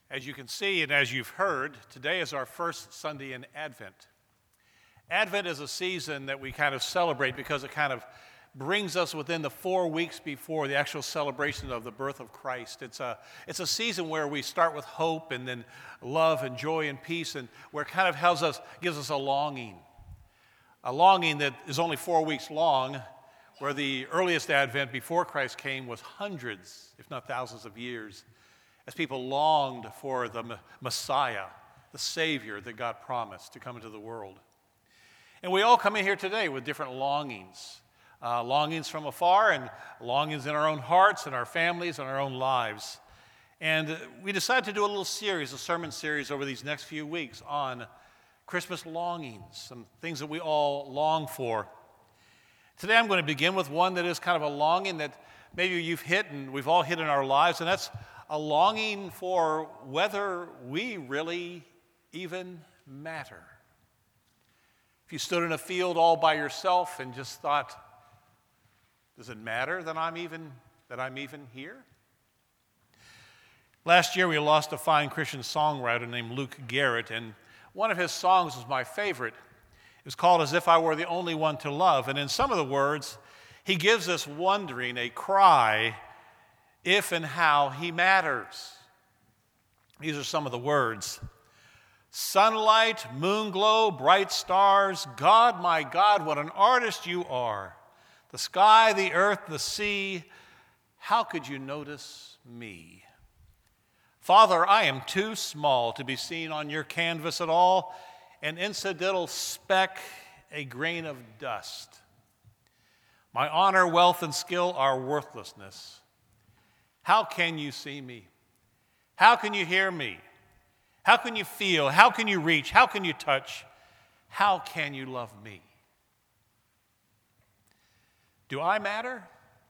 As you can see and as you've heard, today is our first Sunday in Advent. Advent is a season that we kind of celebrate because it kind of brings us within the 4 weeks before the actual celebration of the birth of Christ. It's a season where we start with hope and then love and joy and peace, and where it kind of gives us a longing that is only 4 weeks long, where the earliest Advent before Christ came was hundreds, if not thousands of years, as people longed for the Messiah, the Savior that God promised to come into the world. And we all come in here today with different longings. Longings from afar and longings in our own hearts and our families and our own lives. And we decided to do a little series, a sermon series over these next few weeks on Christmas longings, some things that we all long for. Today I'm going to begin with one that is kind of a longing that maybe you've hit and we've all hit in our lives, and that's a longing for whether we really even matter. If you stood in a field all by yourself and just thought, does it matter that I'm even here? Last year we lost a fine Christian songwriter named Luke Garrett, and one of his songs was my favorite. It was called As If I Were the Only One to Love, and in some of the words, he gives us wondering, a cry, if and how he matters. These are some of the words. Sunlight, moon glow, bright stars, God, my God, what an artist you are. The sky, the earth, the sea, how could you notice me? Father, I am too small to be seen on your canvas at all, an incidental speck, a grain of dust. My honor, wealth, and skill are worthlessness. How can you see me? How can you hear me? How can you feel? How can you reach? How can you touch? How can you love me? Do I matter?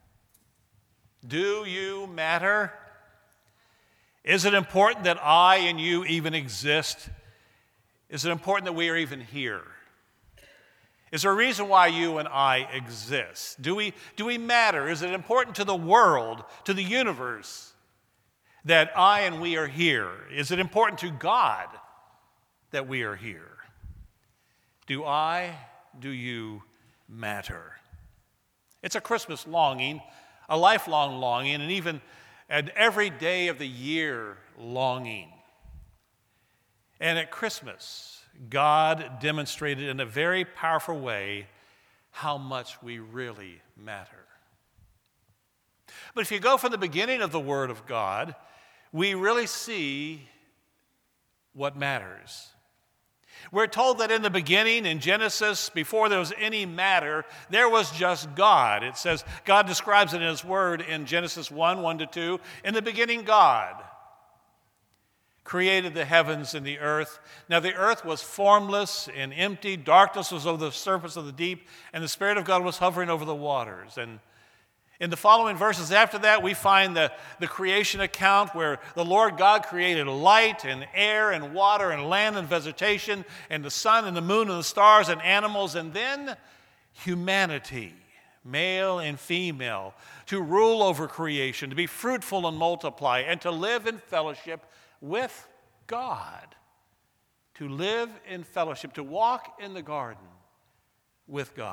Do you matter? Is it important that I and you even exist? Is it important that we are even here? Is there a reason why you and I exist? Do we matter? Is it important to the world, to the universe, that I and we are here? Is it important to God that we are here? Do you matter? It's a Christmas longing, a lifelong longing, and even an every day of the year longing. And at Christmas, God demonstrated in a very powerful way how much we really matter. But if you go from the beginning of the Word of God, we really see what matters. We're told that in the beginning, in Genesis, before there was any matter, there was just God. It says, God describes it in His Word in Genesis 1:1-2. In the beginning, God created the heavens and the earth. Now the earth was formless and empty. Darkness was over the surface of the deep, and the Spirit of God was hovering over the waters. And in the following verses after that, we find the creation account where the Lord God created light and air and water and land and vegetation and the sun and the moon and the stars and animals, and then humanity, male and female, to rule over creation, to be fruitful and multiply, and to live in fellowship with God. To live in fellowship, to walk in the garden with God.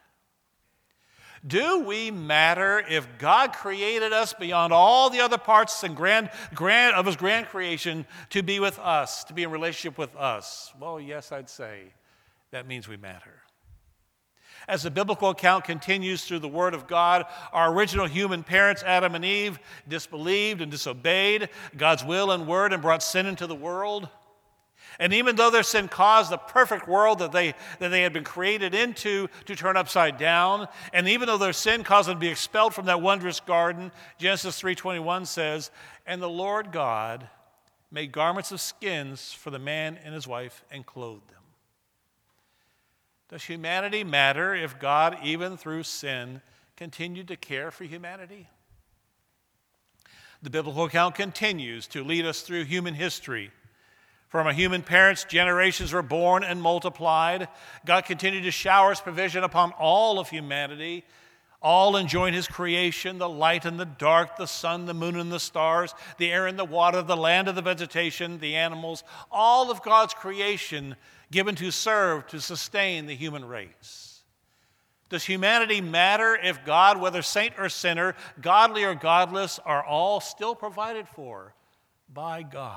Do we matter if God created us beyond all the other parts and grand of His grand creation to be with us, to be in relationship with us? Well, yes, I'd say that means we matter. As the biblical account continues through the Word of God, our original human parents, Adam and Eve, disbelieved and disobeyed God's will and word and brought sin into the world. And even though their sin caused the perfect world that they had been created into to turn upside down, and even though their sin caused them to be expelled from that wondrous garden, Genesis 3:21 says, "And the Lord God made garments of skins for the man and his wife and clothed them." Does humanity matter if God, even through sin, continued to care for humanity? The biblical account continues to lead us through human history. From our human parents, generations were born and multiplied. God continued to shower His provision upon all of humanity. all enjoying his creation, the light and the dark, the sun, the moon and the stars, the air and the water, the land and the vegetation, the animals, all of God's creation given to serve, to sustain the human race. Does humanity matter if God, whether saint or sinner, godly or godless, are all still provided for by God?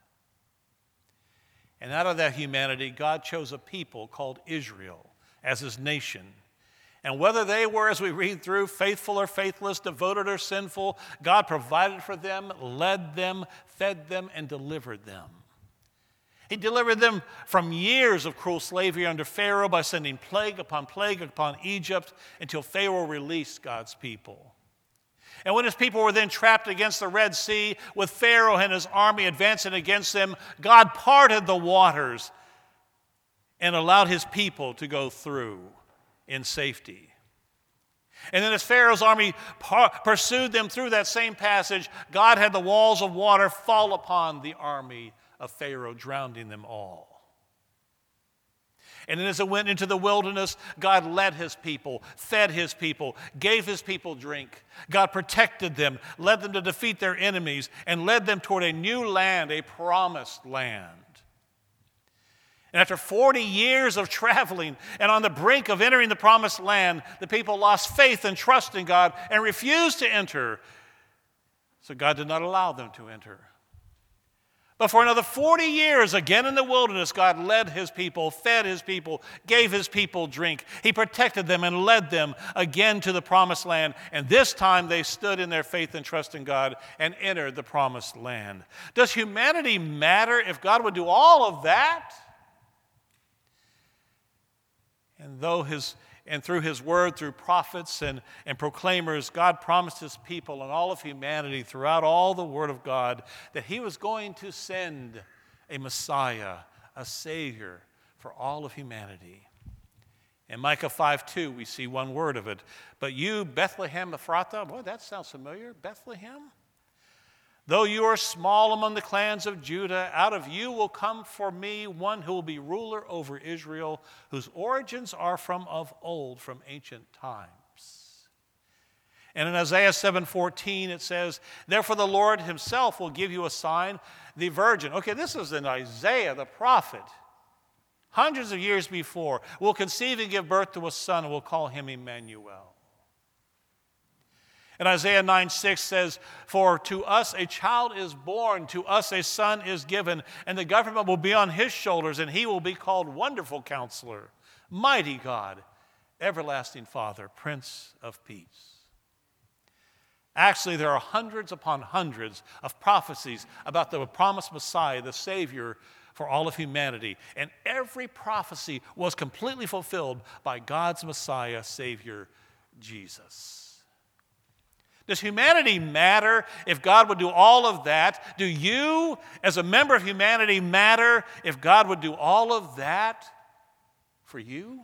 And out of that humanity, God chose a people called Israel as his nation. And whether they were, as we read through, faithful or faithless, devoted or sinful, God provided for them, led them, fed them, and delivered them. He delivered them from years of cruel slavery under Pharaoh by sending plague upon Egypt until Pharaoh released God's people. And when his people were then trapped against the Red Sea with Pharaoh and his army advancing against them, God parted the waters and allowed his people to go through in safety. And then as Pharaoh's army pursued them through that same passage, God had the walls of water fall upon the army of Pharaoh, drowning them all. And then as it went into the wilderness, God led his people, fed his people, gave his people drink. God protected them, led them to defeat their enemies, and led them toward a new land, a promised land. And after 40 years of traveling and on the brink of entering the promised land, the people lost faith and trust in God and refused to enter. So God did not allow them to enter. But for another 40 years, again in the wilderness, God led his people, fed his people, gave his people drink. He protected them and led them again to the promised land. And this time they stood in their faith and trust in God and entered the promised land. Does humanity matter if God would do all of that? And through his word, through prophets and proclaimers, God promised his people and all of humanity throughout all the word of God that he was going to send a Messiah, a Savior for all of humanity. In Micah 5:2, we see one word of it. But you, Bethlehem Ephrathah, boy, that sounds familiar. Bethlehem? Though you are small among the clans of Judah, out of you will come for me one who will be ruler over Israel, whose origins are from of old, from ancient times. And in Isaiah 7:14 it says, therefore the Lord himself will give you a sign, the virgin. Okay, this is in Isaiah the prophet. Hundreds of years before, will conceive and give birth to a son, and will call him Emmanuel. And Isaiah 9:6 says, for to us a child is born, to us a son is given, and the government will be on his shoulders, and he will be called Wonderful Counselor, Mighty God, Everlasting Father, Prince of Peace. Actually, there are hundreds upon hundreds of prophecies about the promised Messiah, the Savior for all of humanity. And every prophecy was completely fulfilled by God's Messiah, Savior, Jesus. Does humanity matter if God would do all of that? Do you, as a member of humanity, matter if God would do all of that for you?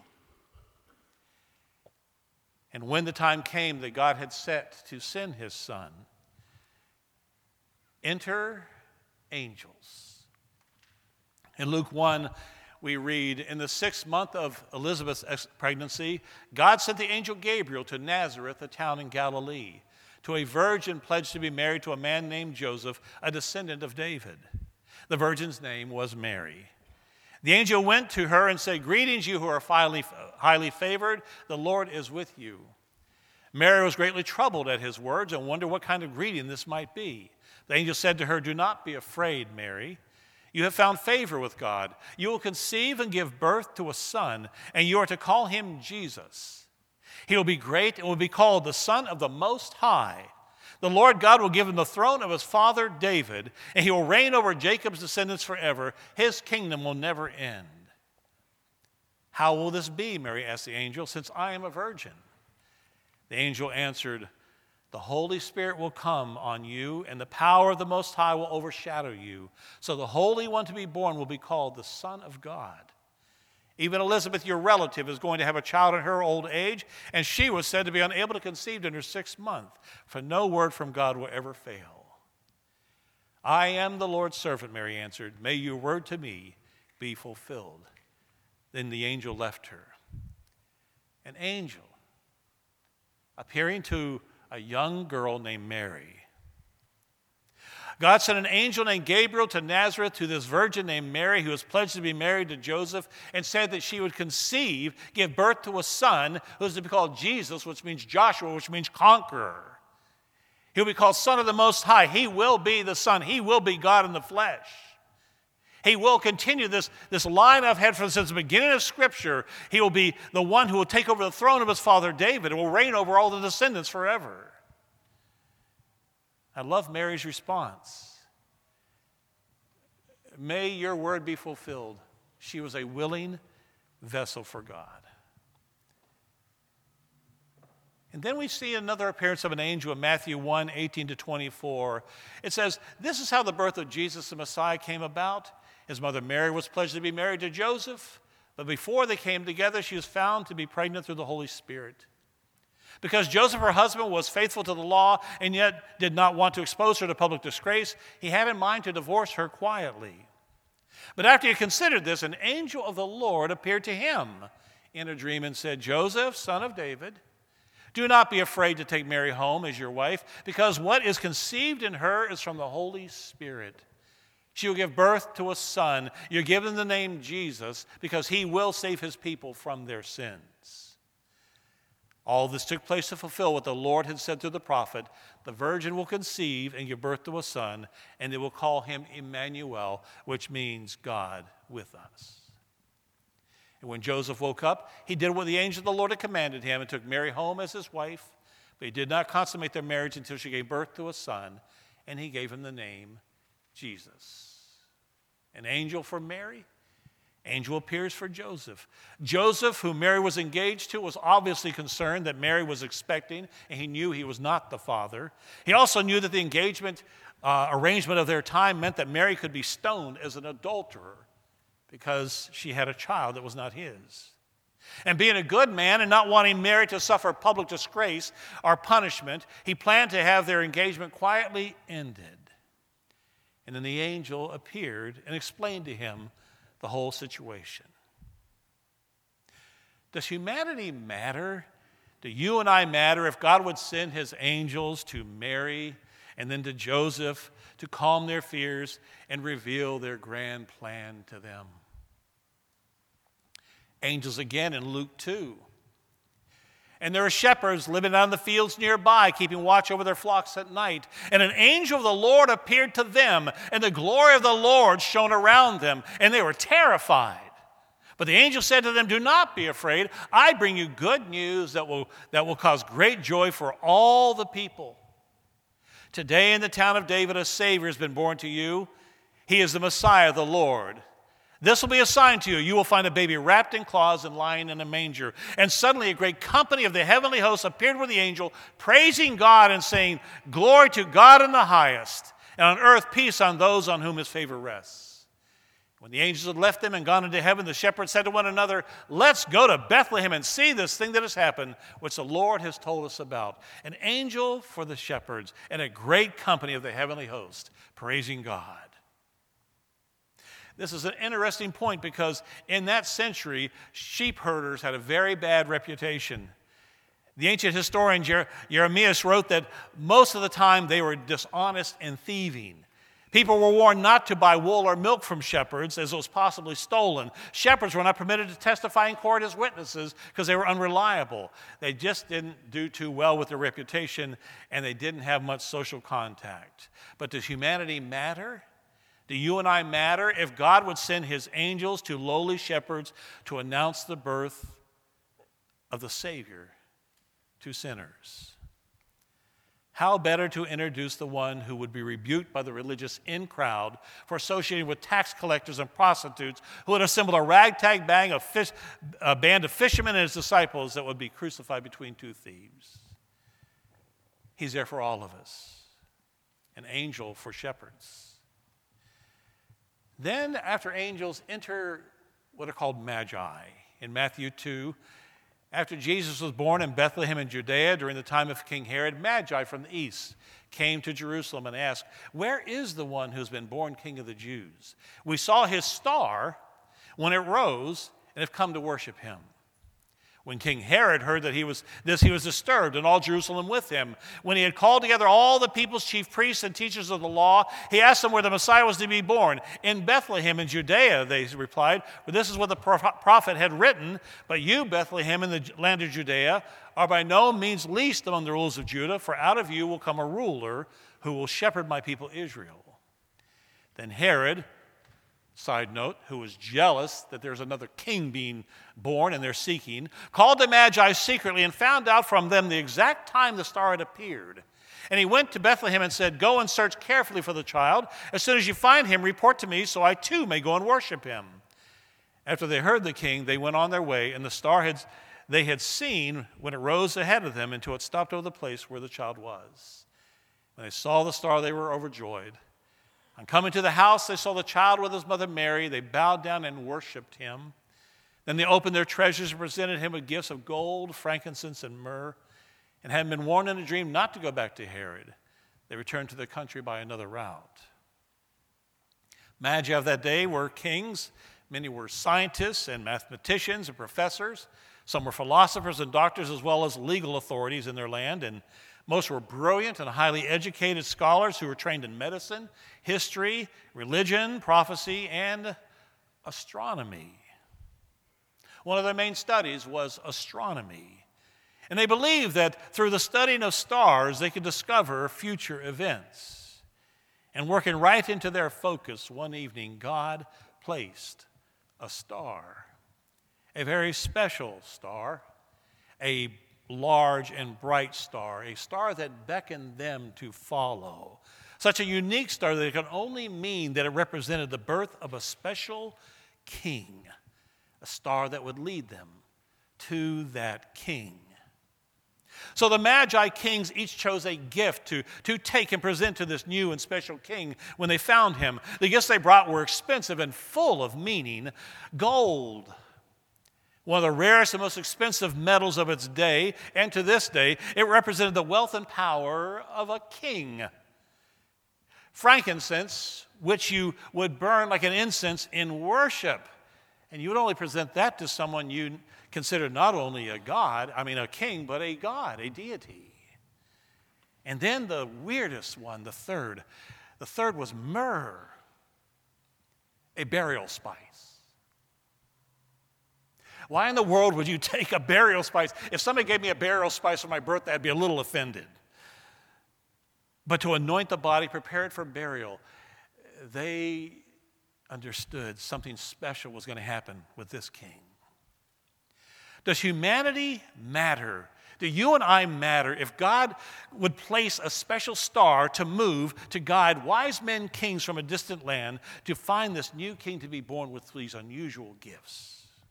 And when the time came that God had set to send his son, enter angels. In Luke 1, we read, in the 6th month of Elizabeth's pregnancy, God sent the angel Gabriel to Nazareth, a town in Galilee, to a virgin pledged to be married to a man named Joseph, a descendant of David. The virgin's name was Mary. The angel went to her and said, greetings, you who are highly favored. The Lord is with you. Mary was greatly troubled at his words and wondered what kind of greeting this might be. The angel said to her, do not be afraid, Mary. You have found favor with God. You will conceive and give birth to a son, and you are to call him Jesus. He will be great and will be called the Son of the Most High. The Lord God will give him the throne of his father David, and he will reign over Jacob's descendants forever. His kingdom will never end. How will this be, Mary asked the angel, since I am a virgin? The angel answered, the Holy Spirit will come on you, and the power of the Most High will overshadow you. So the Holy One to be born will be called the Son of God. Even Elizabeth, your relative, is going to have a child in her old age, and she was said to be unable to conceive in her 6th month, for no word from God will ever fail. I am the Lord's servant, Mary answered. May your word to me be fulfilled. Then the angel left her. An angel appearing to a young girl named Mary. God sent an angel named Gabriel to Nazareth to this virgin named Mary, who was pledged to be married to Joseph, and said that she would conceive, give birth to a son who is to be called Jesus, which means Joshua, which means conqueror. He'll be called Son of the Most High. He will be the Son. He will be God in the flesh. He will continue this line I've had since the beginning of Scripture. He will be the one who will take over the throne of his father David and will reign over all the descendants forever. I love Mary's response. May your word be fulfilled. She was a willing vessel for God. And then we see another appearance of an angel in Matthew 1, 18 to 24. It says, this is how the birth of Jesus the Messiah came about. His mother Mary was pledged to be married to Joseph, but before they came together, she was found to be pregnant through the Holy Spirit. Because Joseph, her husband, was faithful to the law and yet did not want to expose her to public disgrace, he had in mind to divorce her quietly. But after he considered this, an angel of the Lord appeared to him in a dream and said, Joseph, son of David, do not be afraid to take Mary home as your wife, because what is conceived in her is from the Holy Spirit. She will give birth to a son. You give him the name Jesus, because he will save his people from their sins. All this took place to fulfill what the Lord had said through the prophet. The virgin will conceive and give birth to a son, and they will call him Emmanuel, which means God with us. And when Joseph woke up, he did what the angel of the Lord had commanded him and took Mary home as his wife. But he did not consummate their marriage until she gave birth to a son, and he gave him the name Jesus. An angel for Mary. Angel appears for Joseph. Joseph, who Mary was engaged to, was obviously concerned that Mary was expecting, and he knew he was not the father. He also knew that the engagement arrangement of their time meant that Mary could be stoned as an adulterer because she had a child that was not his. And being a good man and not wanting Mary to suffer public disgrace or punishment, he planned to have their engagement quietly ended. And then the angel appeared and explained to him the whole situation. Does humanity matter? Do you and I matter if God would send his angels to Mary and then to Joseph to calm their fears and reveal their grand plan to them? Angels again in Luke 2. And there are shepherds living out in the fields nearby, keeping watch over their flocks at night. And an angel of the Lord appeared to them, and the glory of the Lord shone around them, and they were terrified. But the angel said to them, do not be afraid. I bring you good news that will cause great joy for all the people. Today in the town of David, a Savior has been born to you. He is the Messiah, the Lord. This will be a sign to you. You will find a baby wrapped in cloths and lying in a manger. And suddenly a great company of the heavenly hosts appeared with the angel, praising God and saying, glory to God in the highest, and on earth peace on those on whom his favor rests. When the angels had left them and gone into heaven, the shepherds said to one another, let's go to Bethlehem and see this thing that has happened, which the Lord has told us about. An angel for the shepherds and a great company of the heavenly host, praising God. This is an interesting point because in that century, sheep herders had a very bad reputation. The ancient historian Jeremias wrote that most of the time they were dishonest and thieving. People were warned not to buy wool or milk from shepherds as it was possibly stolen. Shepherds were not permitted to testify in court as witnesses because they were unreliable. They just didn't do too well with their reputation, and they didn't have much social contact. But does humanity matter? Do you and I matter if God would send his angels to lowly shepherds to announce the birth of the Savior to sinners? How better to introduce the one who would be rebuked by the religious in crowd for associating with tax collectors and prostitutes who had assembled a ragtag band of fishermen and his disciples that would be crucified between two thieves. He's there for all of us, an angel for shepherds. Then, after angels, enter what are called magi. In Matthew 2, after Jesus was born in Bethlehem in Judea during the time of King Herod, magi from the east came to Jerusalem and asked, where is the one who's been born King of the Jews? We saw his star when it rose and have come to worship him. When King Herod heard that he was disturbed, and all Jerusalem with him. When he had called together all the people's chief priests and teachers of the law, he asked them where the Messiah was to be born. In Bethlehem in Judea, they replied, for this is what the prophet had written, but you, Bethlehem, in the land of Judea, are by no means least among the rulers of Judah, for out of you will come a ruler who will shepherd my people Israel. Then Herod, side note, who was jealous that there's another king being born and they're seeking, called the Magi secretly and found out from them the exact time the star had appeared. And he went to Bethlehem and said, go and search carefully for the child. As soon as you find him, report to me so I too may go and worship him. After they heard the king, they went on their way, and the star they had seen when it rose ahead of them until it stopped over the place where the child was. When they saw the star, they were overjoyed. On coming to the house, they saw the child with his mother Mary. They bowed down and worshiped him. Then they opened their treasures and presented him with gifts of gold, frankincense, and myrrh. And having been warned in a dream not to go back to Herod, they returned to their country by another route. Magi of that day were kings. Many were scientists and mathematicians and professors. Some were philosophers and doctors, as well as legal authorities in their land. And most were brilliant and highly educated scholars who were trained in medicine, history, religion, prophecy, and astronomy. One of their main studies was astronomy. And they believed that through the studying of stars, they could discover future events. And working right into their focus, one evening, God placed a star, a very special star, a large and bright star, a star that beckoned them to follow. Such a unique star that it could only mean that it represented the birth of a special king, a star that would lead them to that king. So the Magi kings each chose a gift to take and present to this new and special king when they found him. The gifts they brought were expensive and full of meaning. Gold, one of the rarest and most expensive metals of its day, and to this day, it represented the wealth and power of a king. Frankincense, which you would burn like an incense in worship. And you would only present that to someone you considered not only a king, but a god, a deity. And then the weirdest one, the third. The third was myrrh, a burial spice. Why in the world would you take a burial spice? If somebody gave me a burial spice for my birthday, I'd be a little offended. But to anoint the body, prepare it for burial, they understood something special was going to happen with this king. Does humanity matter? Do you and I matter if God would place a special star to move to guide wise men, kings from a distant land to find this new king to be born with these unusual gifts?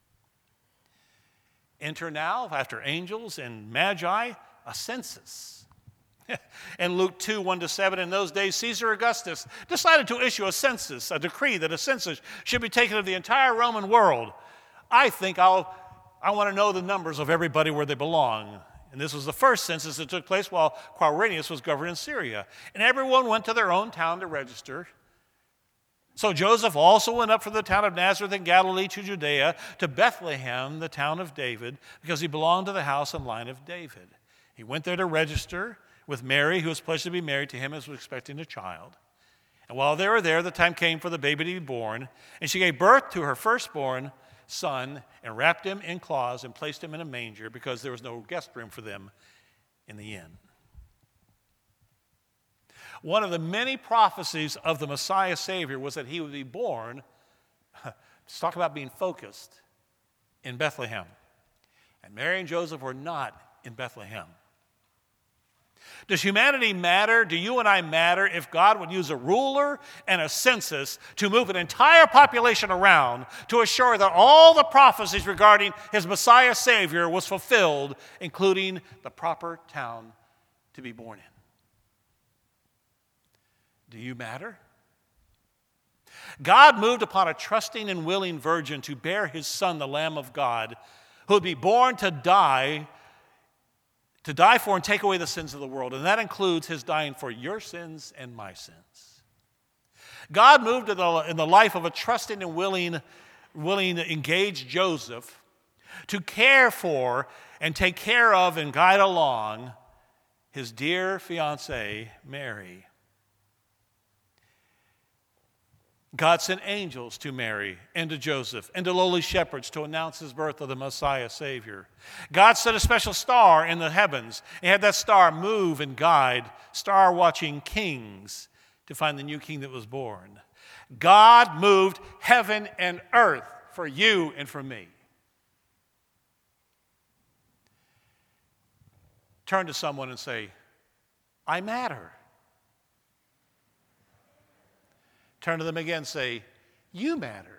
Enter now, after angels and magi, a census. In Luke 2, 1-7, in those days, Caesar Augustus decided to issue a census, a decree that a census should be taken of the entire Roman world. I think I want to know the numbers of everybody where they belong. And this was the first census that took place while Quirinius was governing Syria. And everyone went to their own town to register. So Joseph also went up from the town of Nazareth in Galilee to Judea, to Bethlehem, the town of David, because he belonged to the house and line of David. He went there to register with Mary, who was pledged to be married to him as was expecting a child. And while they were there, the time came for the baby to be born, and she gave birth to her firstborn son and wrapped him in cloths and placed him in a manger because there was no guest room for them in the inn. One of the many prophecies of the Messiah Savior was that he would be born, let's talk about being focused, in Bethlehem. And Mary and Joseph were not in Bethlehem. Does humanity matter? Do you and I matter if God would use a ruler and a census to move an entire population around to assure that all the prophecies regarding his Messiah Savior was fulfilled, including the proper town to be born in? Do you matter? God moved upon a trusting and willing virgin to bear his son, the Lamb of God, who would be born to die for and take away the sins of the world. And that includes his dying for your sins and my sins. God moved in the life of a trusting and willing, engaged Joseph to care for and take care of and guide along his dear fiancée, Mary. God sent angels to Mary and to Joseph and to lowly shepherds to announce his birth of the Messiah Savior. God set a special star in the heavens and had that star move and guide star-watching kings to find the new king that was born. God moved heaven and earth for you and for me. Turn to someone and say, I matter. Turn to them again and say, you matter.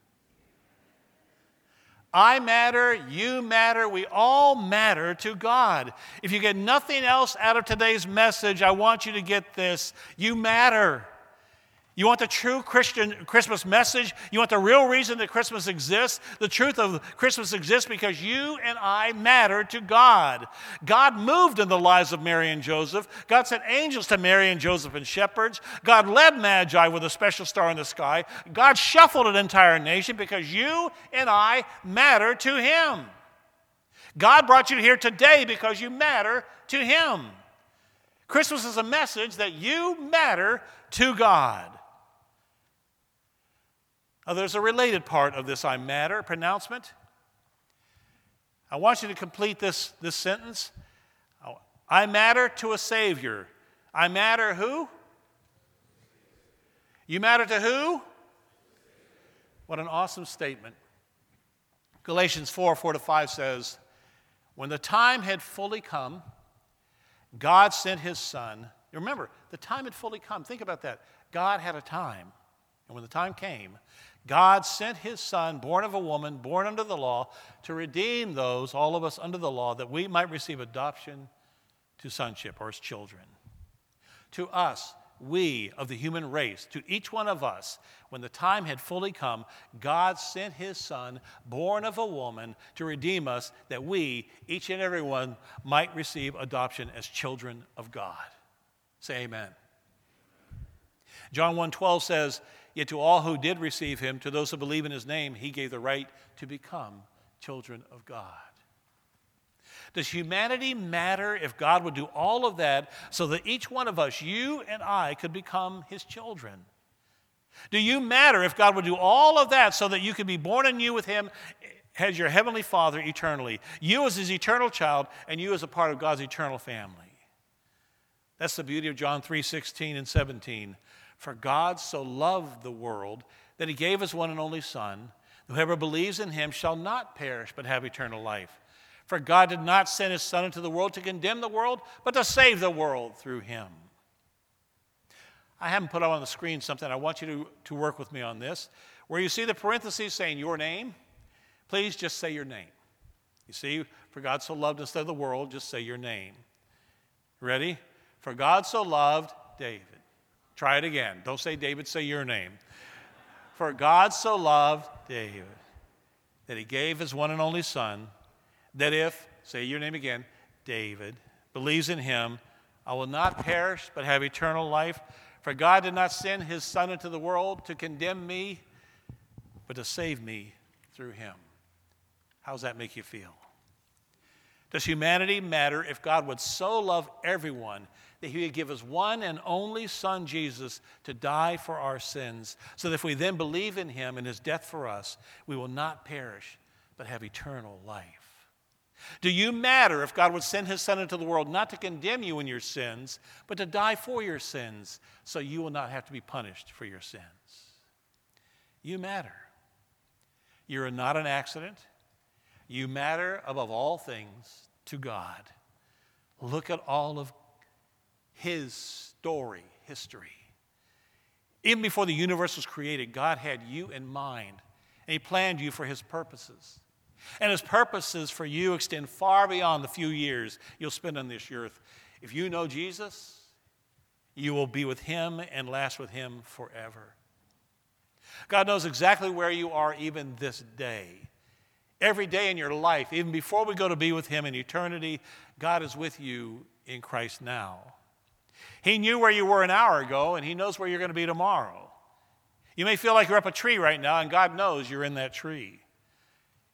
I matter, you matter, we all matter to God. If you get nothing else out of today's message, I want you to get this. You matter. You want the true Christian Christmas message? You want the real reason that Christmas exists? The truth of Christmas exists because you and I matter to God. God moved in the lives of Mary and Joseph. God sent angels to Mary and Joseph and shepherds. God led Magi with a special star in the sky. God shuffled an entire nation because you and I matter to him. God brought you here today because you matter to him. Christmas is a message that you matter to God. Now, there's a related part of this I matter pronouncement. I want you to complete this sentence. I matter to a Savior. I matter who? You matter to who? What an awesome statement. Galatians 4:4-5 says, when the time had fully come, God sent his Son. Remember, the time had fully come. Think about that. God had a time. And when the time came, God sent his Son, born of a woman, born under the law, to redeem those, all of us under the law, that we might receive adoption to sonship or as children. To us, we of the human race, to each one of us, when the time had fully come, God sent his Son, born of a woman, to redeem us, that we, each and every one, might receive adoption as children of God. Say amen. John 1:12 says, yet to all who did receive him, to those who believe in his name, he gave the right to become children of God. Does humanity matter if God would do all of that so that each one of us, you and I, could become his children? Do you matter if God would do all of that so that you could be born anew with him as your heavenly Father eternally? You as his eternal child and you as a part of God's eternal family. That's the beauty of John 3:16 and 17. For God so loved the world that he gave his one and only Son. Whoever believes in him shall not perish but have eternal life. For God did not send his Son into the world to condemn the world, but to save the world through him. I haven't put on the screen something. I want you to work with me on this. Where you see the parentheses saying your name, please just say your name. You see, for God so loved instead of the world, just say your name. Ready? For God so loved David. Try it again. Don't say David, say your name. For God so loved David that he gave his one and only Son, that if, say your name again, David, believes in him, I will not perish but have eternal life. For God did not send his Son into the world to condemn me, but to save me through him. How does that make you feel? Does humanity matter if God would so love everyone that he would give his one and only Son, Jesus, to die for our sins, so that if we then believe in him and his death for us, we will not perish, but have eternal life? Do you matter if God would send his Son into the world not to condemn you in your sins, but to die for your sins, so you will not have to be punished for your sins? You matter. You're not an accident. You matter above all things to God. Look at all of his story, history. Even before the universe was created, God had you in mind, and he planned you for his purposes. And his purposes for you extend far beyond the few years you'll spend on this earth. If you know Jesus, you will be with him and last with him forever. God knows exactly where you are even this day. Every day in your life, even before we go to be with him in eternity, God is with you in Christ now. He knew where you were an hour ago, and he knows where you're going to be tomorrow. You may feel like you're up a tree right now, and God knows you're in that tree.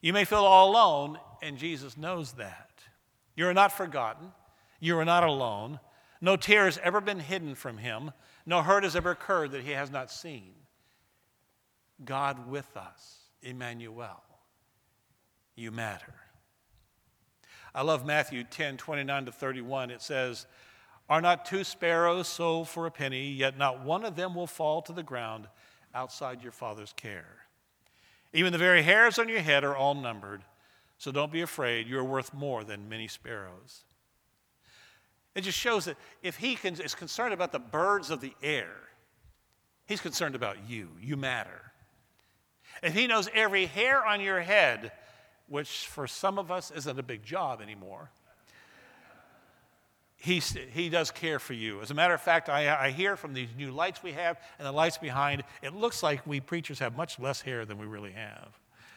You may feel all alone, and Jesus knows that. You are not forgotten. You are not alone. No tear has ever been hidden from him. No hurt has ever occurred that he has not seen. God with us, Emmanuel. You matter. I love Matthew 10:29-31. It says, "Are not two sparrows sold for a penny, yet not one of them will fall to the ground outside your Father's care. Even the very hairs on your head are all numbered, so don't be afraid. You are worth more than many sparrows." It just shows that if he is concerned about the birds of the air, he's concerned about you. You matter. If he knows every hair on your head, which for some of us isn't a big job anymore, he does care for you. As a matter of fact, I hear from these new lights we have and the lights behind, it looks like we preachers have much less hair than we really have.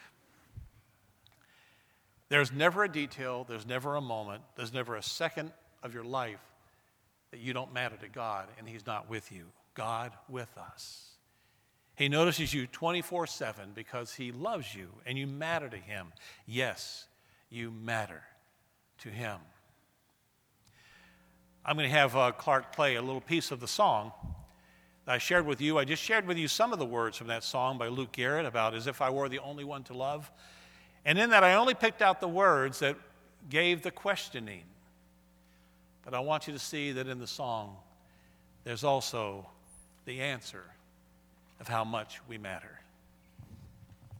There's never a detail, there's never a moment, there's never a second of your life that you don't matter to God and he's not with you. God with us. He notices you 24/7 because he loves you and you matter to him. Yes, you matter to him. I'm going to have Clark play a little piece of the song that I shared with you. I just shared with you some of the words from that song by Luke Garrett about "As If I Were the Only One to Love." And in that, I only picked out the words that gave the questioning. But I want you to see that in the song, there's also the answer of how much we matter.